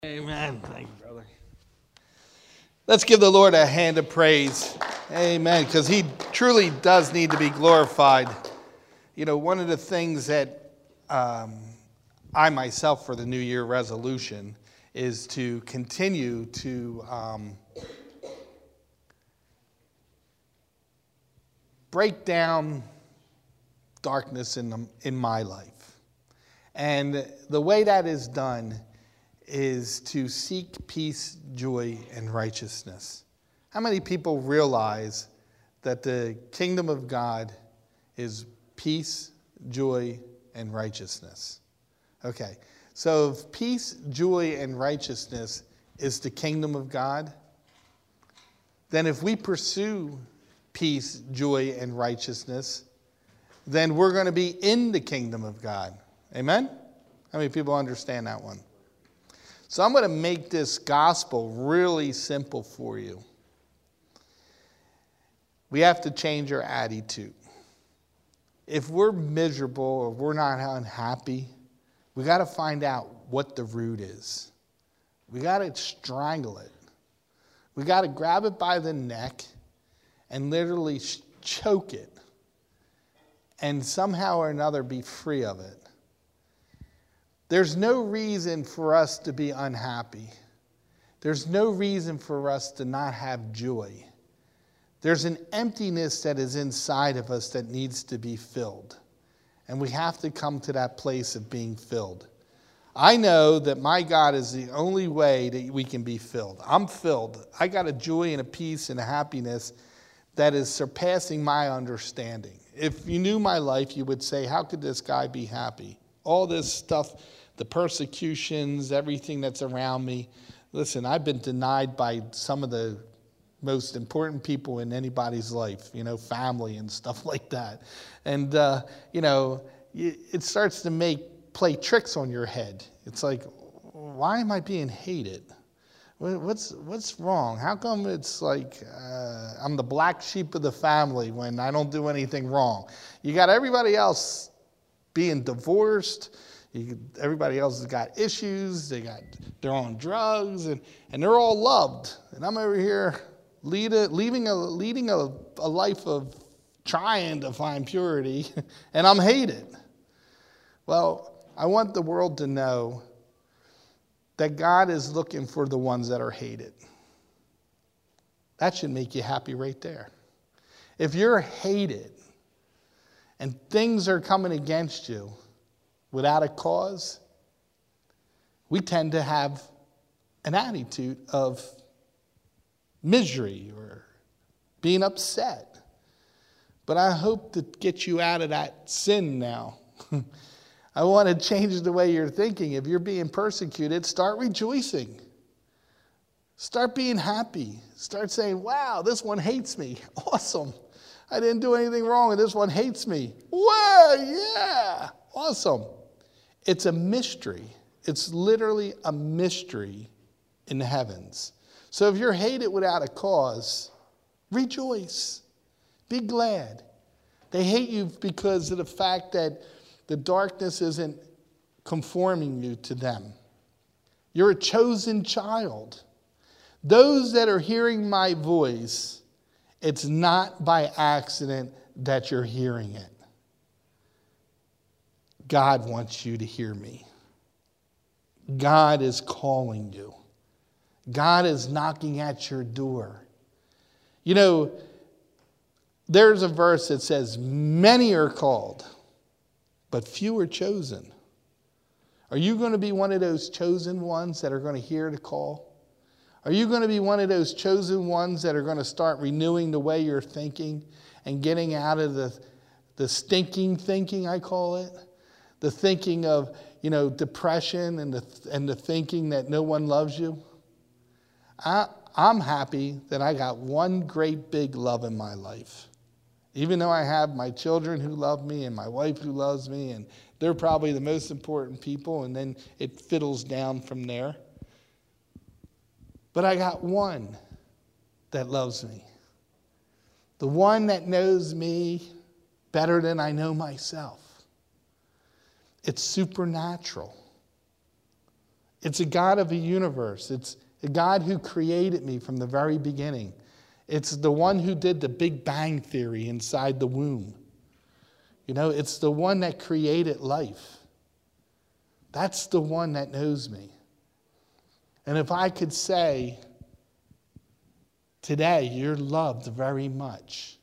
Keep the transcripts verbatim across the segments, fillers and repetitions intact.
Amen. Thank you, brother. Let's give the Lord a hand of praise. Amen. Because he truly does need to be glorified. You know, one of the things that um, I myself for the New Year resolution is to continue to um, break down darkness in, the, in my life. And the way that is done is to seek peace, joy, and righteousness. How many people realize that the kingdom of God is peace, joy, and righteousness? Okay, so if peace, joy, and righteousness is the kingdom of God, then if we pursue peace, joy, and righteousness, then we're going to be in the kingdom of God. Amen? How many people understand that one? So I'm going to make this gospel really simple for you. We have to change our attitude. If we're miserable or we're not unhappy, we got to find out what the root is. We got to strangle it. We got to grab it by the neck and literally choke it and somehow or another be free of it. There's no reason for us to be unhappy. There's no reason for us to not have joy. There's an emptiness that is inside of us that needs to be filled. And we have to come to that place of being filled. I know that my God is the only way that we can be filled. I'm filled. I got a joy and a peace and a happiness that is surpassing my understanding. If you knew my life, you would say, how could this guy be happy? All this stuff, the persecutions, everything that's around me. Listen, I've been denied by some of the most important people in anybody's life, you know, family and stuff like that. And, uh, you know, it starts to make, play tricks on your head. It's like, why am I being hated? What's, what's wrong? How come it's like uh, I'm the black sheep of the family when I don't do anything wrong? You got everybody else being divorced. You, everybody else has got issues. They got, they're on drugs, and, and they're all loved. And I'm over here lead a, leaving a, leading a, a life of trying to find purity, and I'm hated. Well, I want the world to know that God is looking for the ones that are hated. That should make you happy right there. If you're hated and things are coming against you without a cause, we tend to have an attitude of misery or being upset. But I hope to get you out of that sin now. I want to change the way you're thinking. If you're being persecuted, start rejoicing. Start being happy. Start saying, wow, this one hates me. Awesome. I didn't do anything wrong and this one hates me. Wow, yeah, awesome. It's a mystery. It's literally a mystery in the heavens. So if you're hated without a cause, rejoice. Be glad. They hate you because of the fact that the darkness isn't conforming you to them. You're a chosen child. Those that are hearing my voice, it's not by accident that you're hearing it. God wants you to hear me. God is calling you. God is knocking at your door. You know, there's a verse that says, many are called, but few are chosen. Are you going to be one of those chosen ones that are going to hear the call? Are you going to be one of those chosen ones that are going to start renewing the way you're thinking and getting out of the, the stinking thinking, I call it? The thinking of, you know, depression and the, and the thinking that no one loves you? I, I'm happy that I got one great big love in my life. Even though I have my children who love me and my wife who loves me, and they're probably the most important people, and then it fiddles down from there. But I got one that loves me. The one that knows me better than I know myself. It's supernatural. It's a God of the universe. It's a God who created me from the very beginning. It's the one who did the Big Bang Theory inside the womb. You know, it's the one that created life. That's the one that knows me. And if I could say, today, you're loved very much.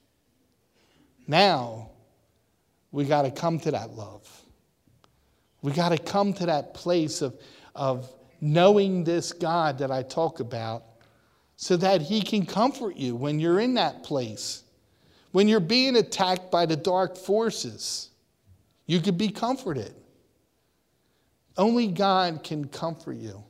Now, we got to come to that love. We got to come to that place of, of knowing this God that I talk about so that he can comfort you when you're in that place. When you're being attacked by the dark forces, you could be comforted. Only God can comfort you.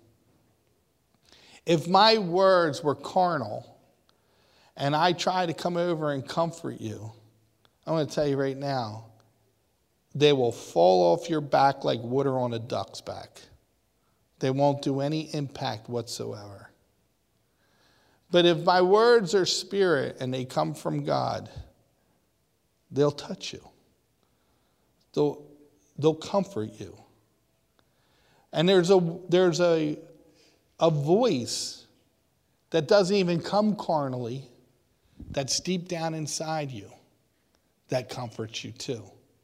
If my words were carnal and I try to come over and comfort you, I'm going to tell you right now, they will fall off your back like water on a duck's back. They won't do any impact whatsoever. But if my words are spirit and they come from God, they'll touch you. They'll, they'll comfort you. And there's a there's a, a voice that doesn't even come carnally, that's deep down inside you, that comforts you too.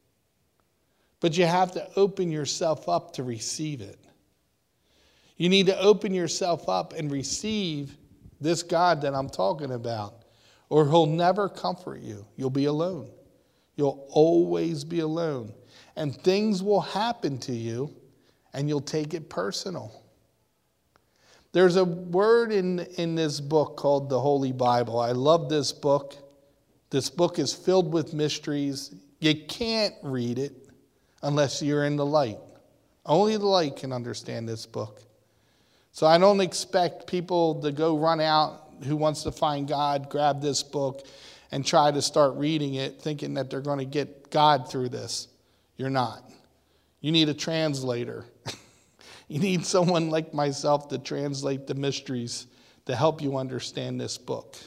But you have to open yourself up to receive it. You need to open yourself up and receive this God that I'm talking about, or he'll never comfort you. You'll be alone. You'll always be alone. And things will happen to you, and you'll take it personal. There's a word in, in this book called the Holy Bible. I love this book. This book is filled with mysteries. You can't read it unless you're in the light. Only the light can understand this book. So I don't expect people to go run out who wants to find God, grab this book, and try to start reading it thinking that they're going to get God through this. You're not. You need a translator. You need someone like myself to translate the mysteries to help you understand this book.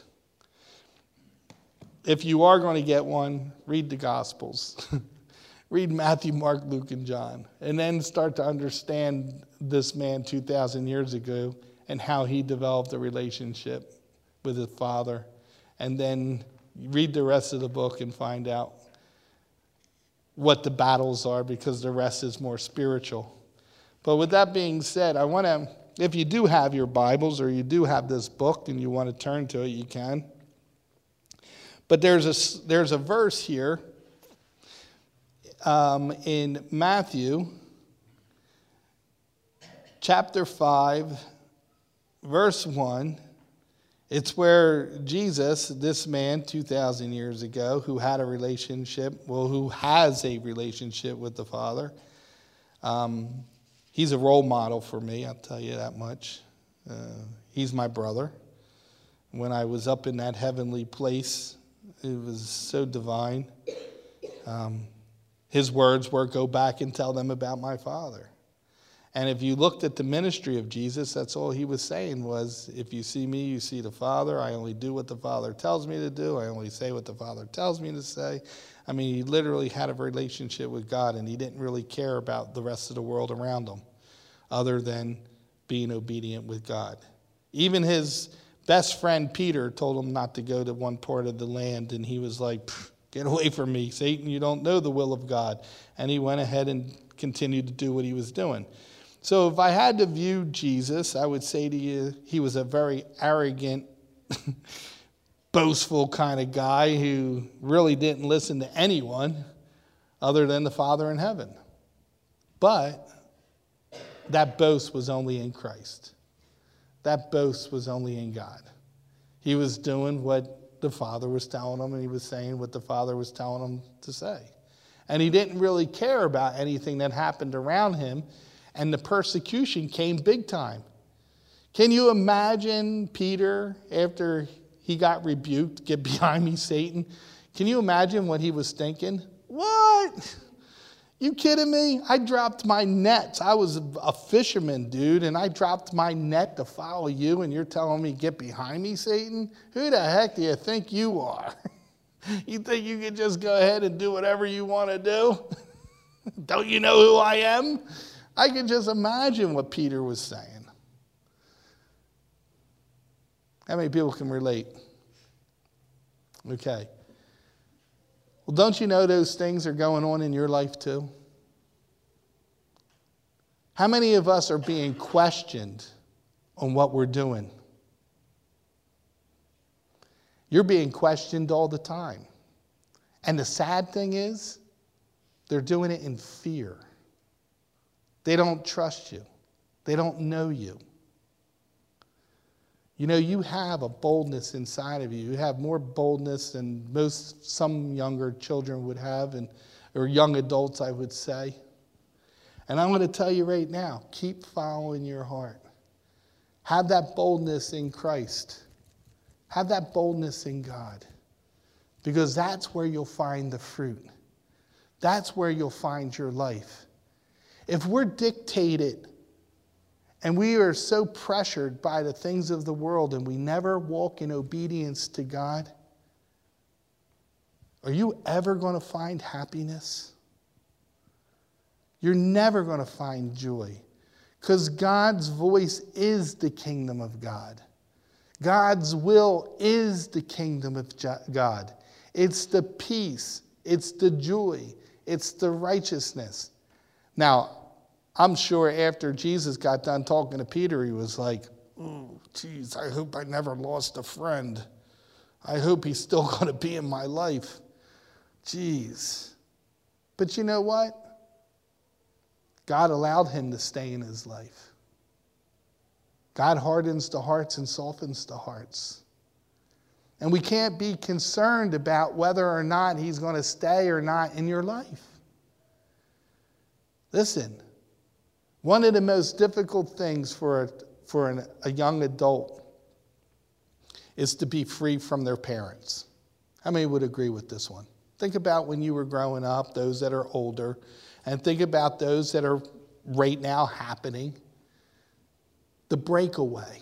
If you are going to get one, read the Gospels. Read Matthew, Mark, Luke, and John. And then start to understand this man two thousand years ago and how he developed a relationship with his Father. And then read the rest of the book and find out what the battles are, because the rest is more spiritual. But with that being said, I want to, if you do have your Bibles or you do have this book and you want to turn to it, you can. But there's a, there's a verse here um, in Matthew chapter five, verse one. It's where Jesus, this man two thousand years ago, who had a relationship, well, who has a relationship with the Father, um, he's a role model for me, I'll tell you that much. Uh, he's my brother. When I was up in that heavenly place, it was so divine. Um, his words were, go back and tell them about my Father. And if you looked at the ministry of Jesus, that's all he was saying was, if you see me, you see the Father. I only do what the Father tells me to do. I only say what the Father tells me to say. I mean, he literally had a relationship with God, and he didn't really care about the rest of the world around him other than being obedient with God. Even his best friend Peter told him not to go to one part of the land, and he was like, get away from me, Satan, you don't know the will of God. And he went ahead and continued to do what he was doing. So if I had to view Jesus, I would say to you, he was a very arrogant, boastful kind of guy who really didn't listen to anyone other than the Father in heaven. But that boast was only in Christ. That boast was only in God. He was doing what the Father was telling him, and he was saying what the Father was telling him to say. And he didn't really care about anything that happened around him. And the persecution came big time. Can you imagine Peter, after he got rebuked, get behind me, Satan? Can you imagine what he was thinking? What? You kidding me? I dropped my nets. I was a fisherman, dude, and I dropped my net to follow you, and you're telling me, get behind me, Satan? Who the heck do you think you are? You think you can just go ahead and do whatever you want to do? Don't you know who I am? I can just imagine what Peter was saying. How many people can relate? Okay. Well, don't you know those things are going on in your life too? How many of us are being questioned on what we're doing? You're being questioned all the time. And the sad thing is, they're doing it in fear. They don't trust you. They don't know you. You know, you have a boldness inside of you. You have more boldness than most, some younger children would have, and, or young adults, I would say. And I'm going to tell you right now, keep following your heart. Have that boldness in Christ. Have that boldness in God. Because that's where you'll find the fruit. That's where you'll find your life. If we're dictated and we are so pressured by the things of the world and we never walk in obedience to God, are you ever going to find happiness? You're never going to find joy, because God's voice is the kingdom of God. God's will is the kingdom of God. It's the peace. It's the joy. It's the righteousness. Now, I'm sure after Jesus got done talking to Peter, he was like, oh, geez, I hope I never lost a friend. I hope he's still going to be in my life. Jeez. But you know what? God allowed him to stay in his life. God hardens the hearts and softens the hearts. And we can't be concerned about whether or not he's going to stay or not in your life. Listen, one of the most difficult things for a, for an, a young adult is to be free from their parents. How many would agree with this one? Think about when you were growing up, those that are older, and think about those that are right now happening. The breakaway.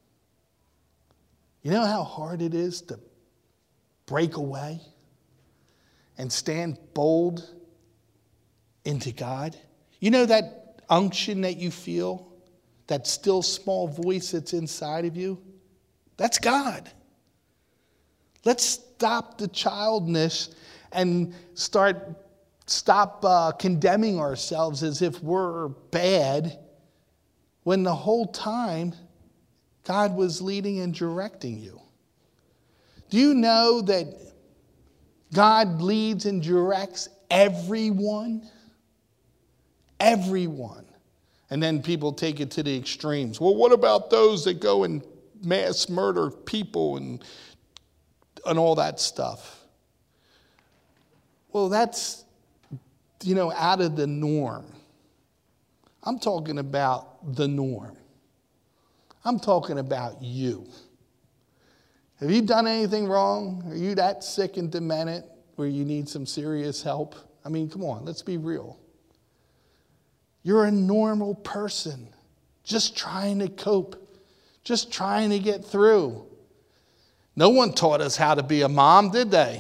You know how hard it is to break away and stand bold into God? You know that unction that you feel, that still small voice that's inside of you? That's God. Let's stop the childness and start stop uh, condemning ourselves as if we're bad, when the whole time God was leading and directing you. Do you know that God leads and directs everyone? Everyone. And then people take it to the extremes. Well, what about those that go and mass murder people and, and all that stuff? Well, that's, you know, out of the norm. I'm talking about the norm. I'm talking about you. Have you done anything wrong? Are you that sick and demented where you need some serious help? I mean, come on, let's be real. You're a normal person, just trying to cope, just trying to get through. No one taught us how to be a mom, did they?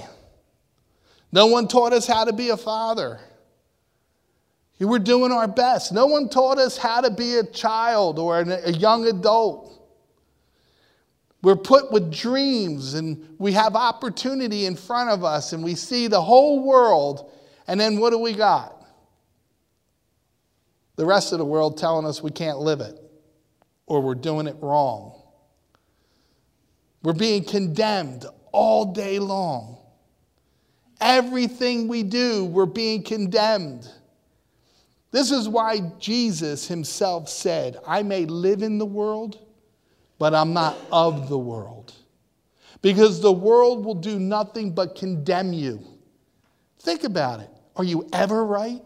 No one taught us how to be a father. You were doing our best. No one taught us how to be a child or a young adult. We're put with dreams and we have opportunity in front of us and we see the whole world, and then what do we got? The rest of the world telling us we can't live it or we're doing it wrong. We're being condemned all day long. Everything we do, we're being condemned. This is why Jesus himself said, I may live in the world, but I'm not of the world. Because the world will do nothing but condemn you. Think about it. Are you ever right?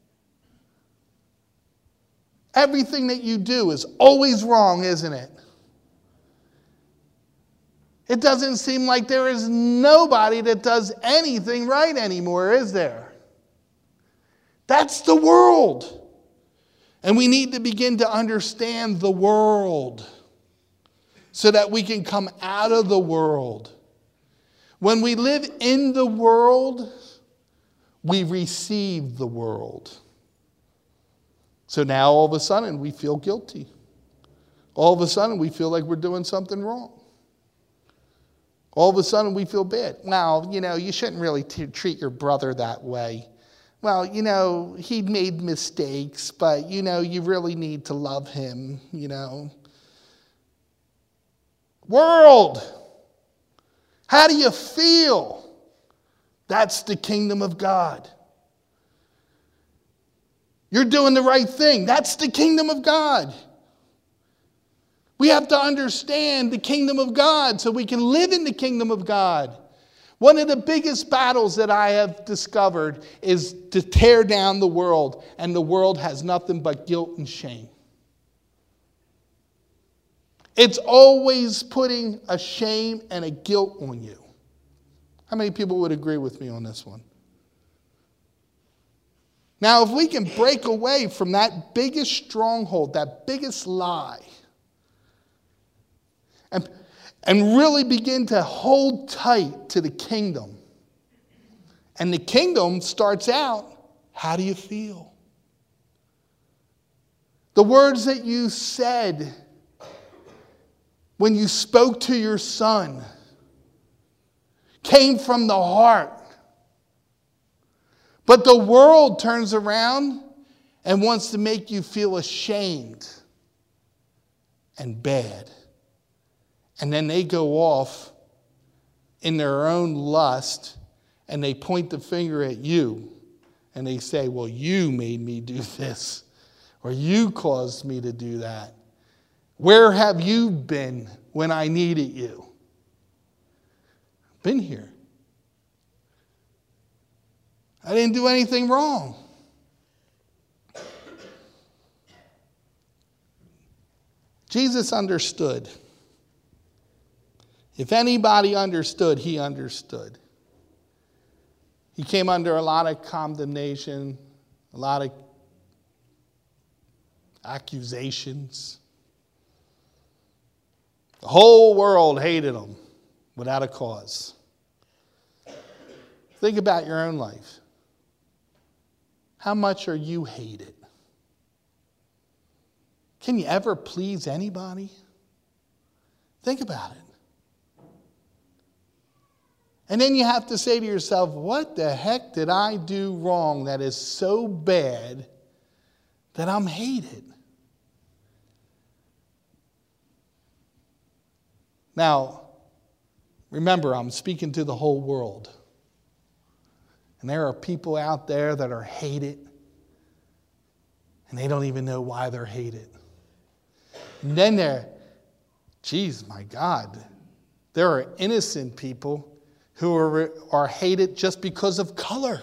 Everything that you do is always wrong, isn't it? It doesn't seem like there is nobody that does anything right anymore, is there? That's the world. And we need to begin to understand the world so that we can come out of the world. When we live in the world, we receive the world. So now all of a sudden we feel guilty. All of a sudden we feel like we're doing something wrong. All of a sudden we feel bad. Well, you know, you shouldn't really t- treat your brother that way. Well, you know, he made mistakes, but, you know, you really need to love him, you know. World, how do you feel? That's the kingdom of God. You're doing the right thing. That's the kingdom of God. We have to understand the kingdom of God so we can live in the kingdom of God. One of the biggest battles that I have discovered is to tear down the world, and the world has nothing but guilt and shame. It's always putting a shame and a guilt on you. How many people would agree with me on this one? Now, if we can break away from that biggest stronghold, that biggest lie, and, and really begin to hold tight to the kingdom. And the kingdom starts out, how do you feel? The words that you said when you spoke to your son came from the heart. But the world turns around and wants to make you feel ashamed and bad. And then they go off in their own lust and they point the finger at you and they say, well, you made me do this, or you caused me to do that. Where have you been when I needed you? Been here. I didn't do anything wrong. Jesus understood. If anybody understood, he understood. He came under a lot of condemnation, a lot of accusations. The whole world hated him without a cause. Think about your own life. How much are you hated? Can you ever please anybody? Think about it. And then you have to say to yourself, what the heck did I do wrong that is so bad that I'm hated? Now, remember, I'm speaking to the whole world. And there are people out there that are hated, and they don't even know why they're hated. And then there, geez, my God, there are innocent people who are, are hated just because of color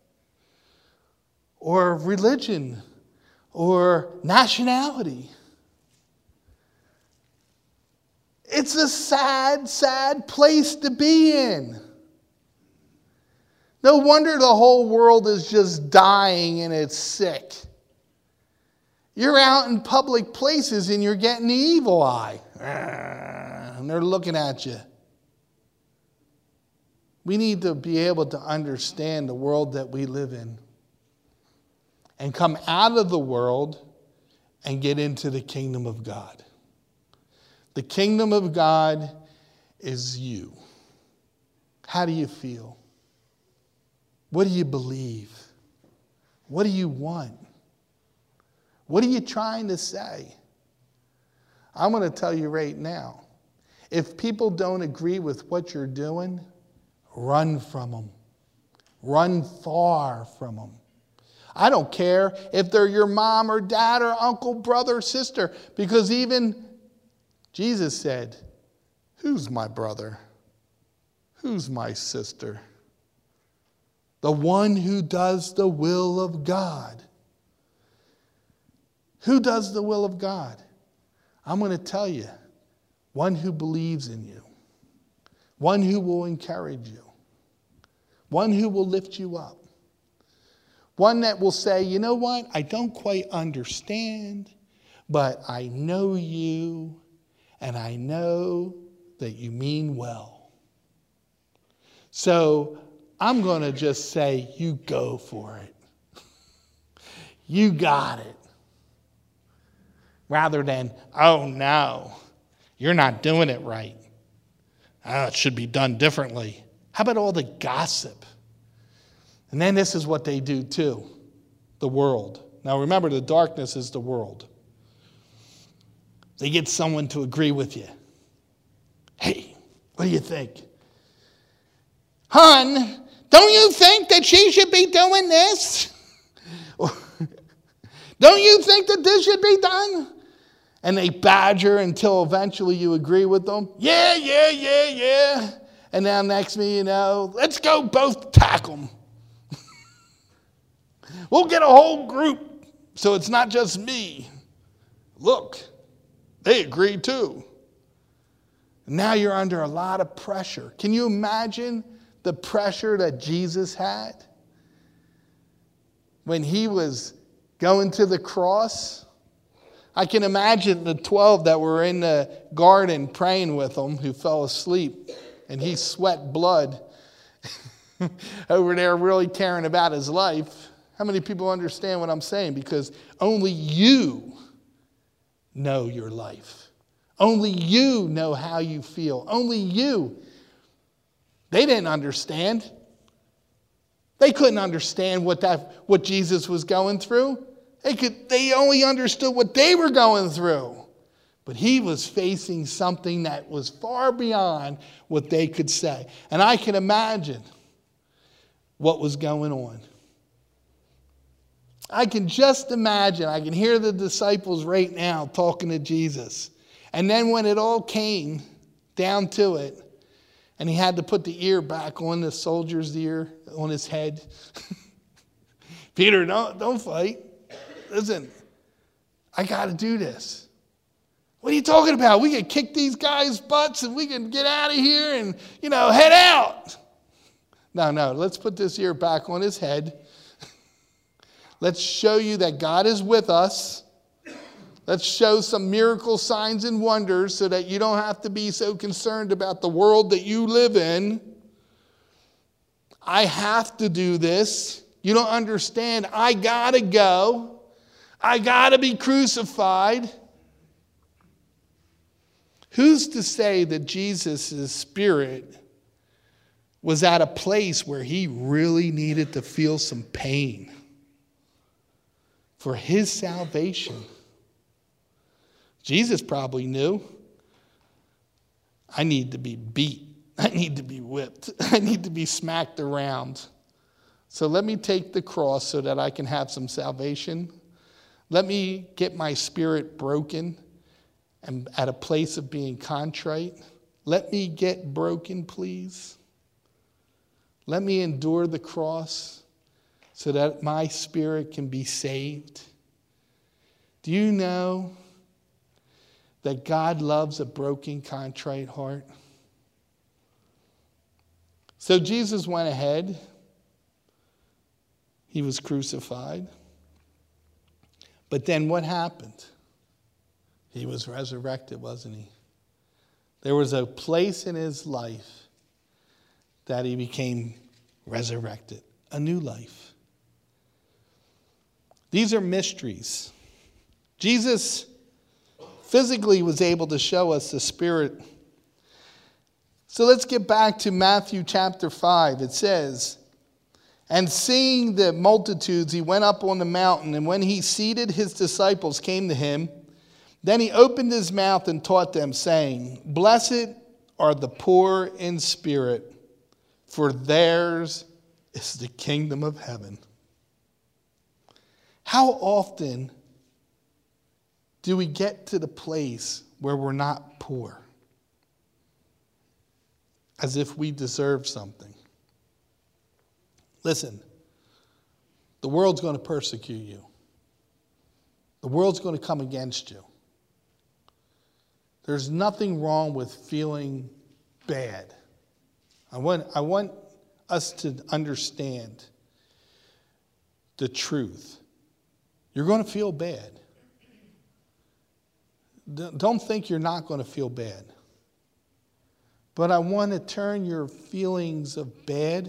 or religion or nationality. It's a sad, sad place to be in. No wonder the whole world is just dying and it's sick. You're out in public places and you're getting the evil eye. And they're looking at you. We need to be able to understand the world that we live in and come out of the world and get into the kingdom of God. The kingdom of God is you. How do you feel? What do you believe? What do you want? What are you trying to say? I'm going to tell you right now, if people don't agree with what you're doing, run from them. Run far from them. I don't care if they're your mom or dad or uncle, brother, sister, because even Jesus said, who's my brother? Who's my sister? The one who does the will of God. Who does the will of God? I'm going to tell you, one who believes in you. One who will encourage you. One who will lift you up. One that will say, you know what, I don't quite understand, but I know you, and I know that you mean well. So I'm going to just say, you go for it. You got it. Rather than, oh no, you're not doing it right. Ah, it should be done differently. How about all the gossip? And then this is what they do too, the world. Now remember, the darkness is the world. They get someone to agree with you. Hey, what do you think? Hon, don't you think that she should be doing this? Don't you think that this should be done? And they badger until eventually you agree with them. Yeah, yeah, yeah, yeah. And now next thing you know, let's go both tackle them. We'll get a whole group so it's not just me. Look, they agree too. Now you're under a lot of pressure. Can you imagine the pressure that Jesus had when he was going to the cross? I can imagine the twelve that were in the garden praying with him who fell asleep, and he sweat blood over there really caring about his life. How many people understand what I'm saying? Because only you know your life. Only you know how you feel. Only you. They didn't understand. They couldn't understand what that what Jesus was going through. They could they only understood what they were going through. But he was facing something that was far beyond what they could say. And I can imagine what was going on. I can just imagine. I can hear the disciples right now talking to Jesus. And then when it all came down to it, and he had to put the ear back on the soldier's ear, on his head. Peter, don't, don't fight. Listen, I got to do this. What are you talking about? We can kick these guys' butts and we can get out of here and, you know, head out. No, no, let's put this ear back on his head. Let's show you that God is with us. Let's show some miracle signs and wonders so that you don't have to be so concerned about the world that you live in. I have to do this. You don't understand. I got to go. I got to be crucified. Who's to say that Jesus' spirit was at a place where he really needed to feel some pain for his salvation? Jesus probably knew. I need to be beat. I need to be whipped. I need to be smacked around. So let me take the cross so that I can have some salvation. Let me get my spirit broken and at a place of being contrite. Let me get broken, please. Let me endure the cross so that my spirit can be saved. Do you know that God loves a broken, contrite heart? So Jesus went ahead. He was crucified. But then what happened? He was resurrected, wasn't he? There was a place in his life that he became resurrected, a new life. These are mysteries. Jesus physically was able to show us the Spirit. So let's get back to Matthew chapter five. It says, "And seeing the multitudes, he went up on the mountain, and when he seated, his disciples came to him. Then he opened his mouth and taught them, saying, Blessed are the poor in spirit, for theirs is the kingdom of heaven." How often do we get to the place where we're not poor? As if we deserve something. Listen, the world's going to persecute you. The world's going to come against you. There's nothing wrong with feeling bad. I want, I want us to understand the truth. You're going to feel bad. Don't think you're not going to feel bad. But I want to turn your feelings of bad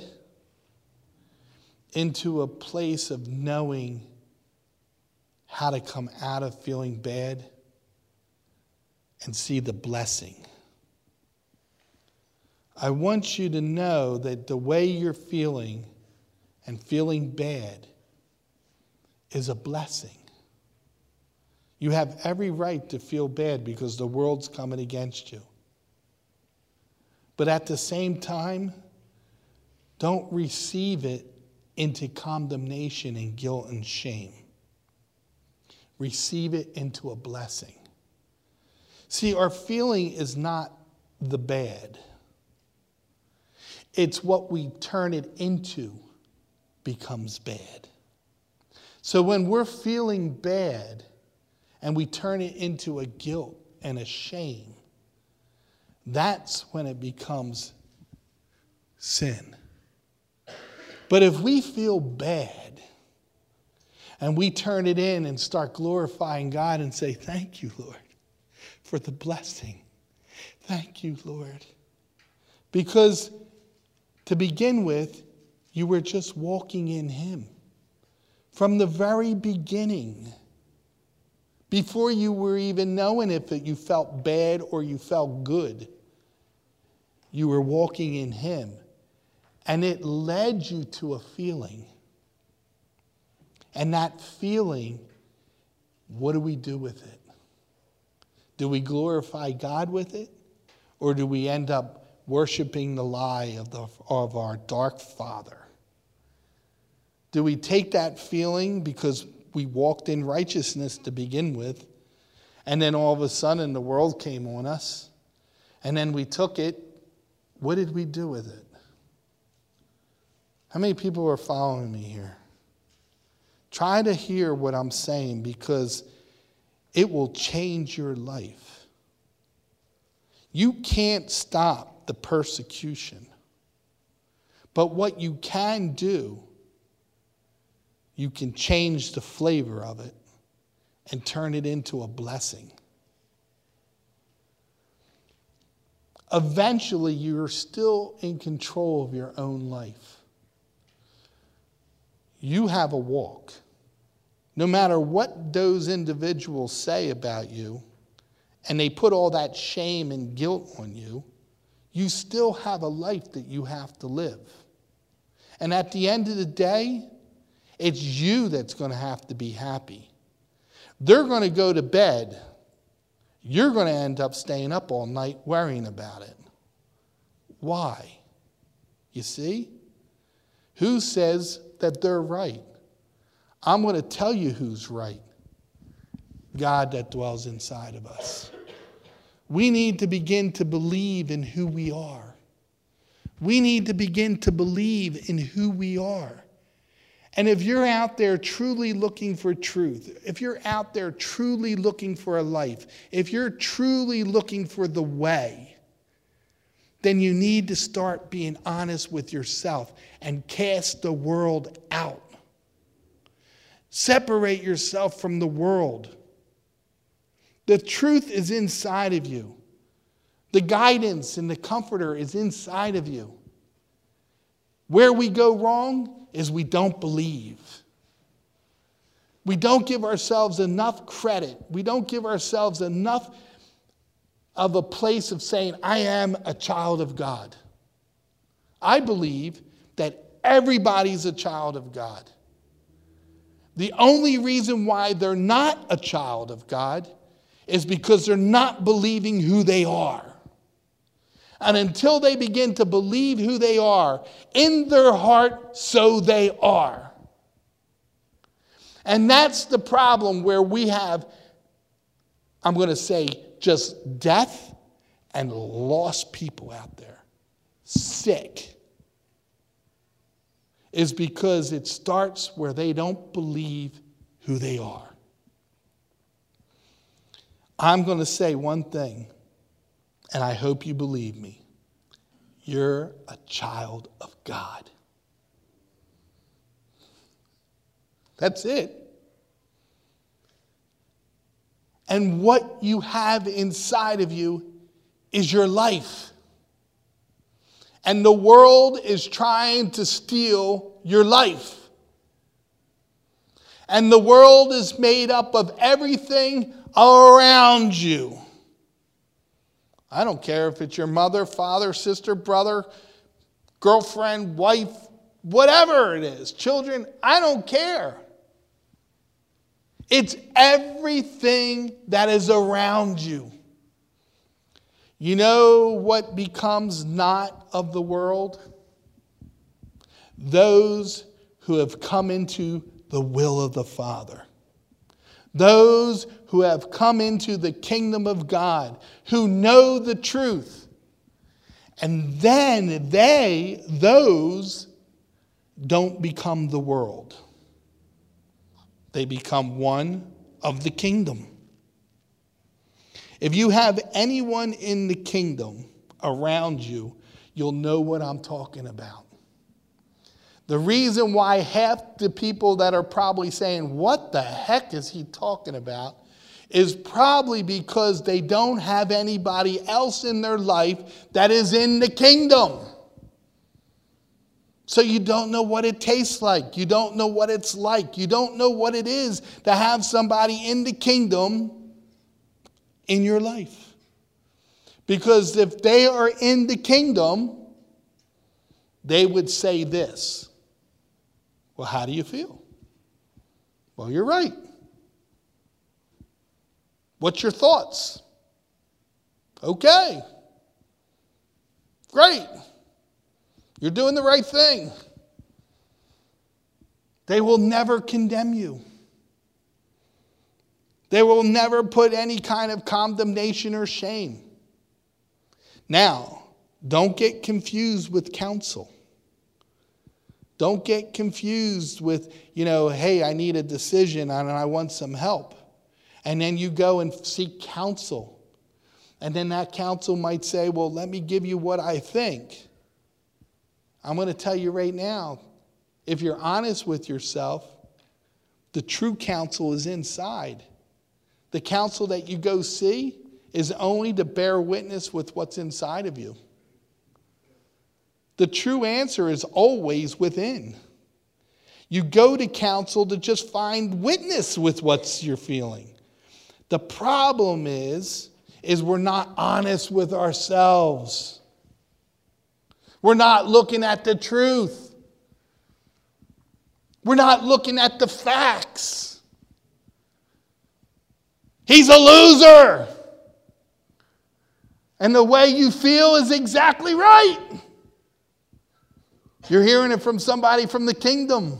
into a place of knowing how to come out of feeling bad and see the blessing. I want you to know that the way you're feeling and feeling bad is a blessing. You have every right to feel bad because the world's coming against you. But at the same time, don't receive it into condemnation and guilt and shame. Receive it into a blessing. See, our feeling is not the bad. It's what we turn it into becomes bad. So when we're feeling bad and we turn it into a guilt and a shame, that's when it becomes sin. But if we feel bad and we turn it in and start glorifying God and say, thank you, Lord, for the blessing. Thank you, Lord. Because to begin with, you were just walking in Him. From the very beginning, before you were even knowing if you felt bad or you felt good, you were walking in Him. And it led you to a feeling. And that feeling, what do we do with it? Do we glorify God with it? Or do we end up worshiping the lie of, the, of our dark father? Do we take that feeling because we walked in righteousness to begin with, and then all of a sudden the world came on us, and then we took it? What did we do with it? How many people are following me here? Try to hear what I'm saying, because it will change your life. You can't stop the persecution. But what you can do, you can change the flavor of it and turn it into a blessing. Eventually, you're still in control of your own life. You have a walk. No matter what those individuals say about you, and they put all that shame and guilt on you, you still have a life that you have to live. And at the end of the day, it's you that's going to have to be happy. They're going to go to bed. You're going to end up staying up all night worrying about it. Why? You see? Who says that they're right? I'm going to tell you who's right. God that dwells inside of us. We need to begin to believe in who we are. We need to begin to believe in who we are. And if you're out there truly looking for truth, if you're out there truly looking for a life, if you're truly looking for the way, then you need to start being honest with yourself and cast the world out. Separate yourself from the world. The truth is inside of you. The guidance and the comforter is inside of you. Where we go wrong is we don't believe. We don't give ourselves enough credit. We don't give ourselves enough of a place of saying, I am a child of God. I believe that everybody's a child of God. The only reason why they're not a child of God is because they're not believing who they are. And until they begin to believe who they are, in their heart, so they are. And that's the problem where we have, I'm going to say, just death and lost people out there. Sick. Is because it starts where they don't believe who they are. I'm going to say one thing, and I hope you believe me. You're a child of God. That's it. And what you have inside of you is your life. And the world is trying to steal your life. And the world is made up of everything around you. I don't care if it's your mother, father, sister, brother, girlfriend, wife, whatever it is, children, I don't care. It's everything that is around you. You know what becomes not of the world? Those who have come into the will of the Father. Those who have come into the kingdom of God, who know the truth. And then they, those, don't become the world. They become one of the kingdom. If you have anyone in the kingdom around you, you'll know what I'm talking about. The reason why half the people that are probably saying, what the heck is he talking about, is probably because they don't have anybody else in their life that is in the kingdom. So you don't know what it tastes like. You don't know what it's like. You don't know what it is to have somebody in the kingdom in your life. Because if they are in the kingdom, they would say this. Well, how do you feel? Well, you're right. What's your thoughts? Okay. Great. You're doing the right thing. They will never condemn you. They will never put any kind of condemnation or shame. Now, don't get confused with counsel. Don't get confused with, you know, hey, I need a decision and I want some help. And then you go and seek counsel. And then that counsel might say, well, let me give you what I think. I'm going to tell you right now, if you're honest with yourself, the true counsel is inside. The counsel that you go see is only to bear witness with what's inside of you. The true answer is always within. You go to counsel to just find witness with what you're feeling. The problem is, is we're not honest with ourselves. We're not looking at the truth. We're not looking at the facts. He's a loser. And the way you feel is exactly right. You're hearing it from somebody from the kingdom.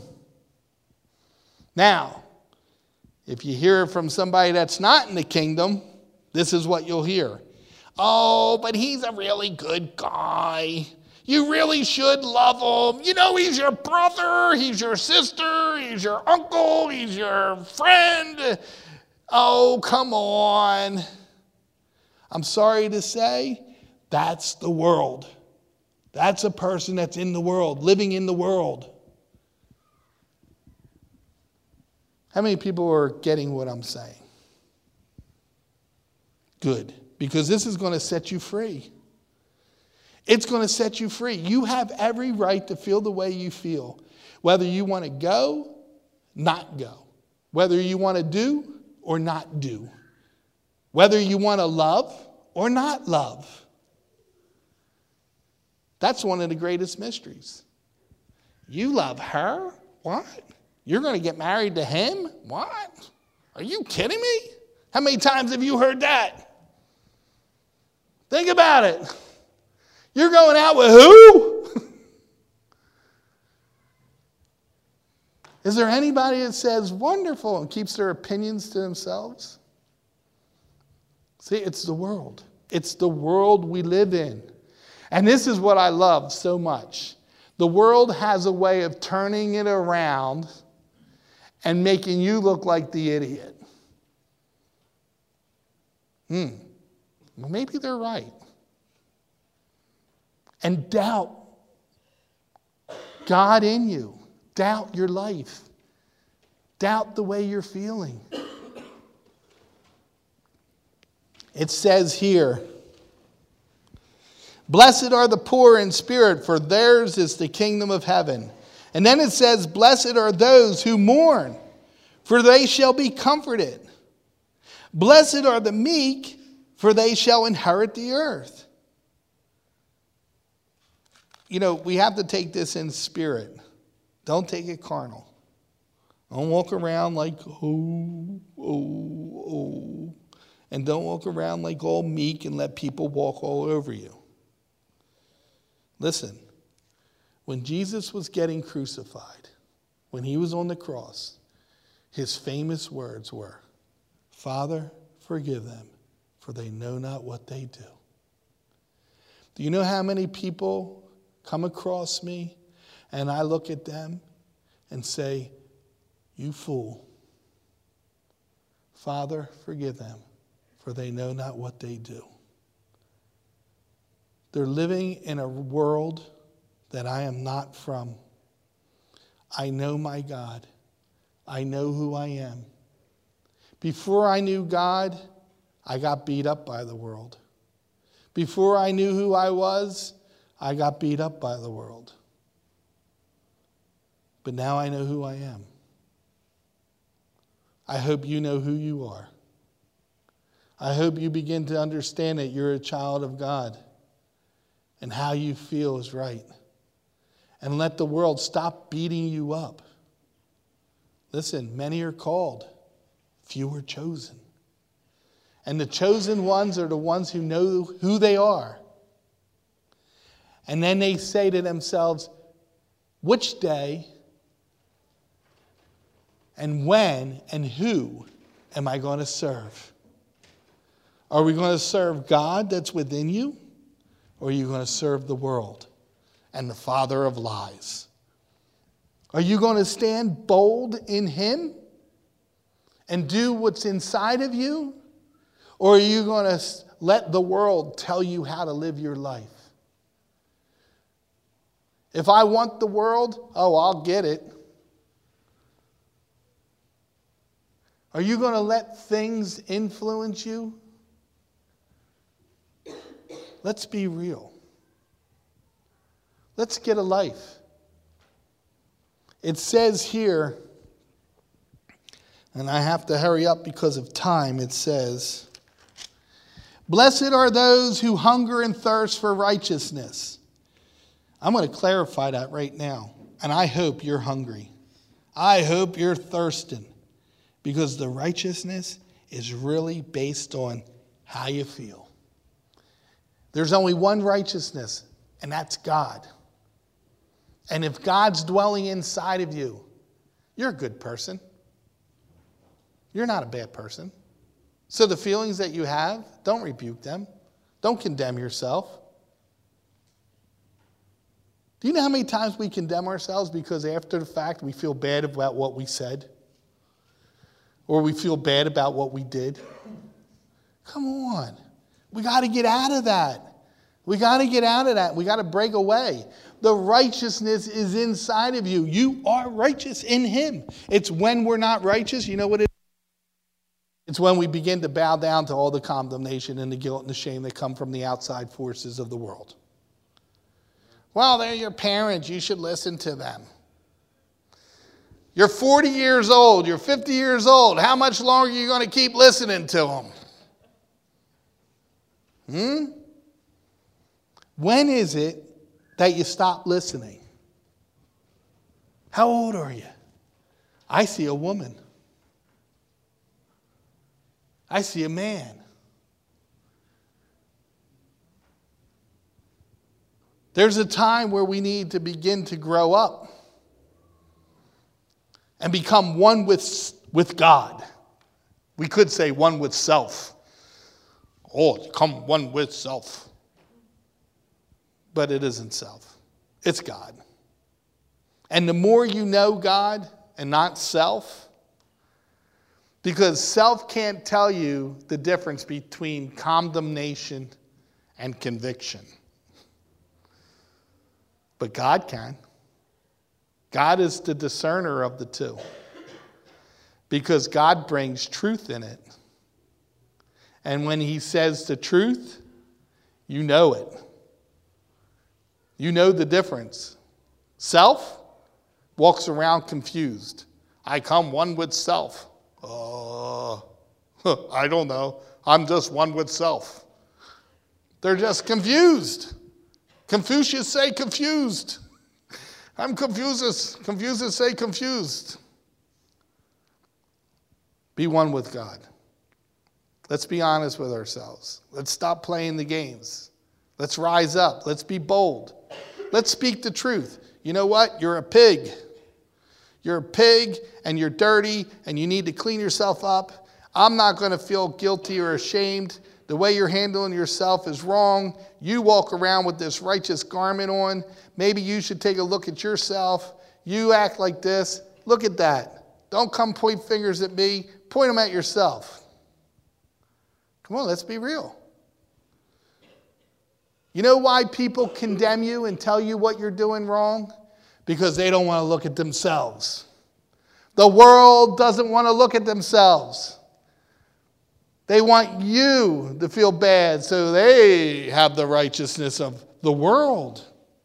Now, if you hear it from somebody that's not in the kingdom, this is what you'll hear. Oh, but he's a really good guy. You really should love him. You know, he's your brother, he's your sister, he's your uncle, he's your friend. Oh, come on. I'm sorry to say, that's the world. That's a person that's in the world, living in the world. How many people are getting what I'm saying? Good, because this is going to set you free. It's going to set you free. You have every right to feel the way you feel, whether you want to go, not go, whether you want to do or not do, whether you want to love or not love. That's one of the greatest mysteries. You love her? What? You're going to get married to him? What? Are you kidding me? How many times have you heard that? Think about it. You're going out with who? Is there anybody that says wonderful and keeps their opinions to themselves? See, it's the world. It's the world we live in. And this is what I love so much. The world has a way of turning it around and making you look like the idiot. Hmm. Well, maybe they're right. And doubt God in you. Doubt your life. Doubt the way you're feeling. It says here, blessed are the poor in spirit, for theirs is the kingdom of heaven. And then it says, blessed are those who mourn, for they shall be comforted. Blessed are the meek, for they shall inherit the earth. You know, we have to take this in spirit. Don't take it carnal. Don't walk around like, oh, oh, oh. And don't walk around like all meek and let people walk all over you. Listen, when Jesus was getting crucified, when he was on the cross, his famous words were, Father, forgive them, for they know not what they do. Do you know how many people come across me and I look at them and say, you fool. Father, forgive them, for they know not what they do. They're living in a world that I am not from. I know my God. I know who I am. Before I knew God, I got beat up by the world. Before I knew who I was, I got beat up by the world. But now I know who I am. I hope you know who you are. I hope you begin to understand that you're a child of God and how you feel is right. And let the world stop beating you up. Listen, many are called, few are chosen. And the chosen ones are the ones who know who they are. And then they say to themselves, which day and when and who am I going to serve? Are we going to serve God that's within you? Or are you going to serve the world and the father of lies? Are you going to stand bold in him and do what's inside of you? Or are you going to let the world tell you how to live your life? If I want the world, oh, I'll get it. Are you going to let things influence you? Let's be real. Let's get a life. It says here, and I have to hurry up because of time, it says, blessed are those who hunger and thirst for righteousness. I'm going to clarify that right now. And I hope you're hungry. I hope you're thirsting. Because the righteousness is really based on how you feel. There's only one righteousness, and that's God. And if God's dwelling inside of you, you're a good person. You're not a bad person. So the feelings that you have, don't rebuke them. Don't condemn yourself. Do you know how many times we condemn ourselves because after the fact we feel bad about what we said? Or we feel bad about what we did? Come on. We got to get out of that. We got to get out of that. We got to break away. The righteousness is inside of you. You are righteous in him. It's when we're not righteous, you know what it is? It's when we begin to bow down to all the condemnation and the guilt and the shame that come from the outside forces of the world. Well, they're your parents. You should listen to them. You're forty years old. You're fifty years old. How much longer are you going to keep listening to them? Hmm? When is it that you stop listening? How old are you? I see a woman. I see a man. There's a time where we need to begin to grow up and become one with, with God. We could say one with self. Oh, come one with self. But it isn't self. It's God. And the more you know God and not self, because self can't tell you the difference between condemnation and conviction. But God can. God is the discerner of the two. Because God brings truth in it. And when he says the truth, you know it. You know the difference. Self walks around confused. I come one with self. Oh, I don't know. I'm just one with self. They're just confused. Confucius say confused. I'm Confucius. Confucius say confused. Be one with God. Let's be honest with ourselves. Let's stop playing the games. Let's rise up. Let's be bold. Let's speak the truth. You know what? You're a pig. You're a pig and you're dirty and you need to clean yourself up. I'm not going to feel guilty or ashamed. The way you're handling yourself is wrong. You walk around with this righteous garment on. Maybe you should take a look at yourself. You act like this. Look at that. Don't come point fingers at me. Point them at yourself. Come on, let's be real. You know why people condemn you and tell you what you're doing wrong? Because they don't want to look at themselves. The world doesn't want to look at themselves. They want you to feel bad so they have the righteousness of the world.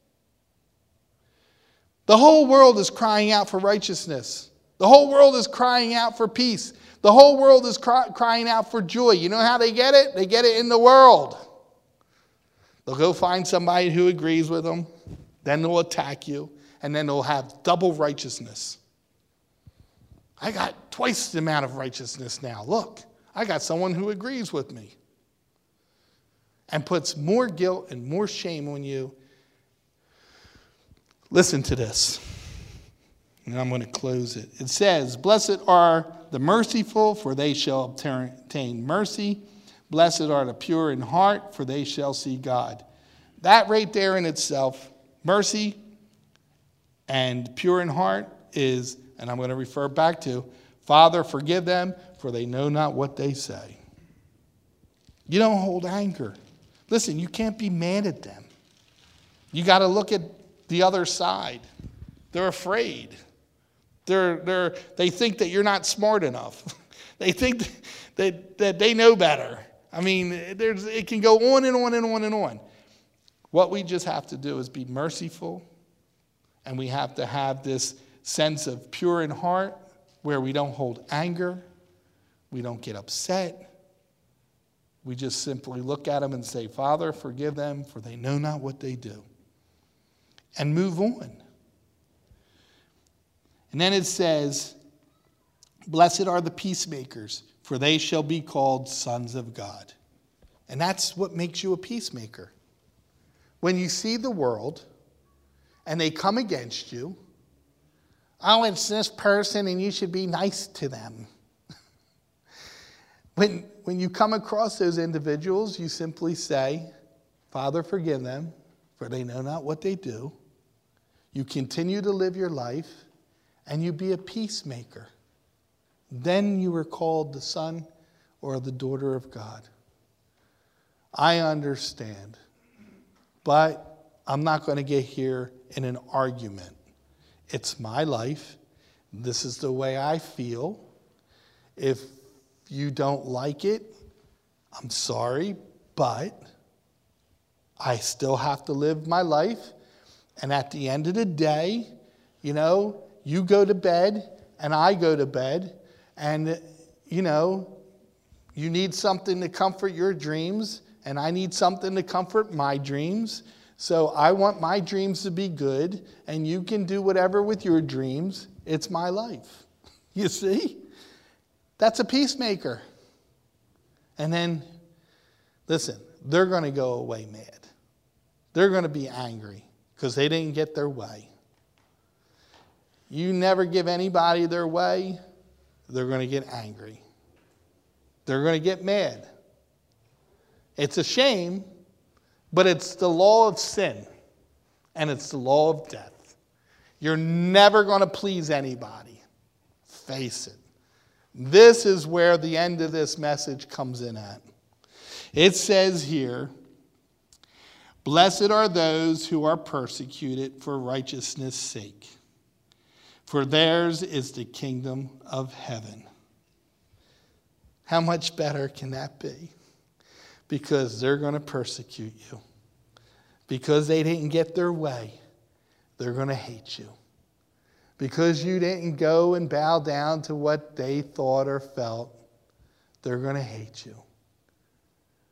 The whole world is crying out for righteousness. The whole world is crying out for peace. The whole world is cry- crying out for joy. You know how they get it? They get it in the world. They'll go find somebody who agrees with them. Then they'll attack you. And then they'll have double righteousness. I got twice the amount of righteousness now. Look, I got someone who agrees with me. And puts more guilt and more shame on you. Listen to this. And I'm going to close it. It says, blessed are the merciful, for they shall obtain mercy. Blessed are the pure in heart, for they shall see God. That right there in itself, mercy and pure in heart is, and I'm going to refer back to, Father, forgive them, for they know not what they say. You don't hold anger. Listen, you can't be mad at them. You got to look at the other side. They're afraid. They're, they're, they think that you're not smart enough. They think that, that they know better. I mean, there's, it can go on and on and on and on. What we just have to do is be merciful, and we have to have this sense of pure in heart where we don't hold anger, we don't get upset. We just simply look at them and say, Father, forgive them, for they know not what they do. And move on. And then it says, blessed are the peacemakers, for they shall be called sons of God. And that's what makes you a peacemaker. When you see the world and they come against you, oh, it's this person and you should be nice to them. when, when you come across those individuals, you simply say, Father, forgive them, for they know not what they do. You continue to live your life, and you be a peacemaker. Then you are called the son or the daughter of God. I understand, but I'm not going to get here in an argument. It's my life. This is the way I feel. If you don't like it, I'm sorry, but I still have to live my life. And at the end of the day, you know, you go to bed and I go to bed. And, you know, you need something to comfort your dreams. And I need something to comfort my dreams. So I want my dreams to be good. And you can do whatever with your dreams. It's my life. You see? That's a peacemaker. And then, listen, they're going to go away mad. They're going to be angry because they didn't get their way. You never give anybody their way, they're going to get angry. They're going to get mad. It's a shame, but it's the law of sin, and it's the law of death. You're never going to please anybody. Face it. This is where the end of this message comes in at. It says here, blessed are those who are persecuted for righteousness' sake, for theirs is the kingdom of heaven. How much better can that be? Because they're going to persecute you. Because they didn't get their way, they're going to hate you. Because you didn't go and bow down to what they thought or felt, they're going to hate you.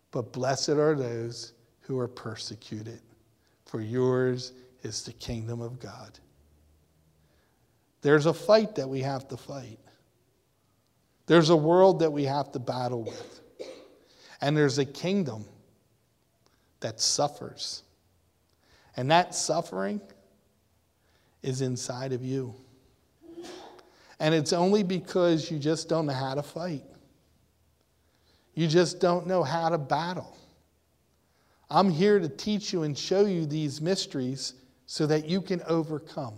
but blessed are those who are persecuted, for yours is the kingdom of God. There's a fight that we have to fight. There's a world that we have to battle with. And there's a kingdom that suffers. And that suffering is inside of you. And it's only because you just don't know how to fight. You just don't know how to battle. I'm here to teach you and show you these mysteries so that you can overcome.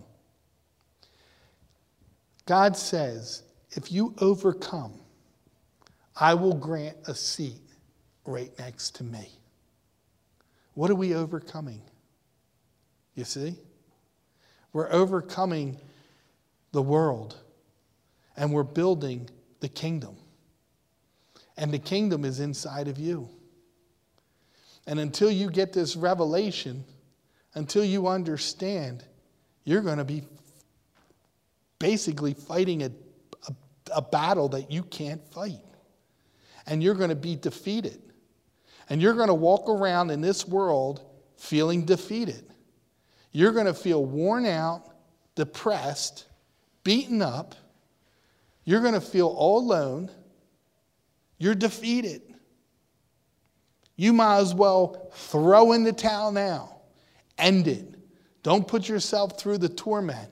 God says, if you overcome, I will grant a seat right next to me. What are we overcoming? You see? We're overcoming the world, and we're building the kingdom. And the kingdom is inside of you. And until you get this revelation, until you understand, you're going to be basically fighting a, a, a battle that you can't fight. And you're going to be defeated. And you're going to walk around in this world feeling defeated. You're going to feel worn out, depressed, beaten up. You're going to feel all alone. You're defeated. You might as well throw in the towel now. End it. Don't put yourself through the torment.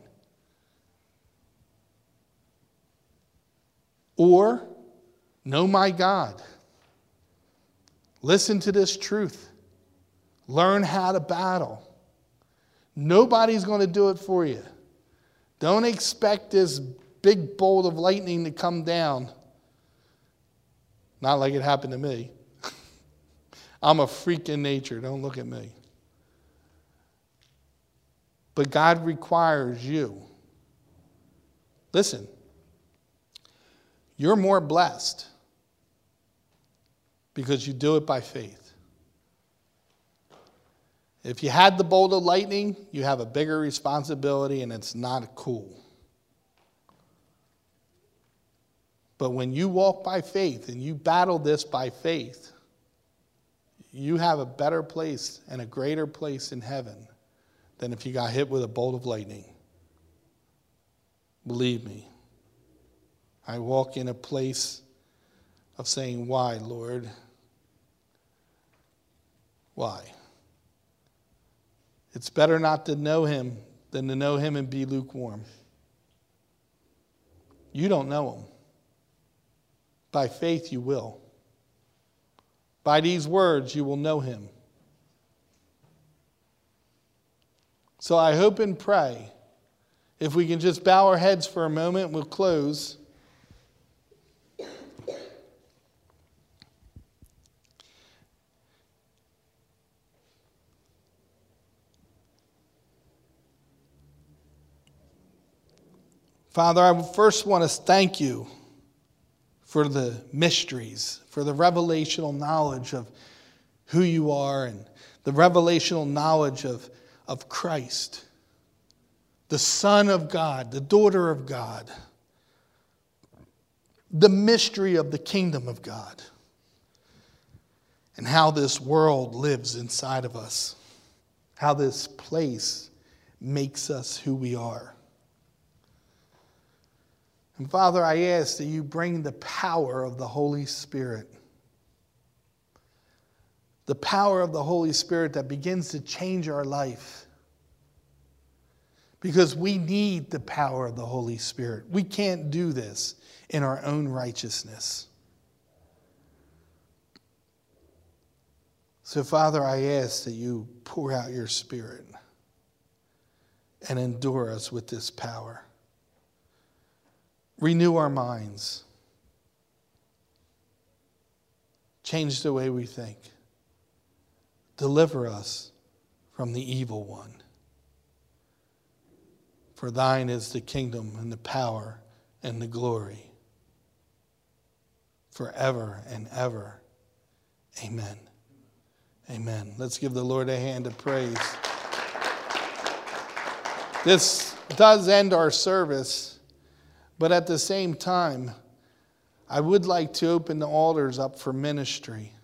Or, know my God. Listen to this truth. Learn how to battle. Nobody's going to do it for you. Don't expect this big bolt of lightning to come down. Not like it happened to me. I'm a freak in nature. Don't look at me. But God requires you. Listen. You're more blessed because you do it by faith. If you had the bolt of lightning, you have a bigger responsibility, and it's not cool. But when you walk by faith and you battle this by faith, you have a better place and a greater place in heaven than if you got hit with a bolt of lightning. Believe me. I walk in a place of saying, why, Lord? Why? It's better not to know him than to know him and be lukewarm. You don't know him. By faith you will. By these words you will know him. So I hope and pray, if we can just bow our heads for a moment, we'll close. Father, I first want to thank you for the mysteries, for the revelational knowledge of who you are and the revelational knowledge of, of Christ, the Son of God, the daughter of God, the mystery of the kingdom of God, and how this world lives inside of us, how this place makes us who we are. And Father, I ask that you bring the power of the Holy Spirit. The power of the Holy Spirit that begins to change our life. Because we need the power of the Holy Spirit. We can't do this in our own righteousness. So, Father, I ask that you pour out your Spirit and endure us with this power. Renew our minds. Change the way we think. Deliver us from the evil one. For thine is the kingdom and the power and the glory forever and ever. Amen. Amen. Let's give the Lord a hand of praise. This does end our service. But at the same time, I would like to open the altars up for ministry.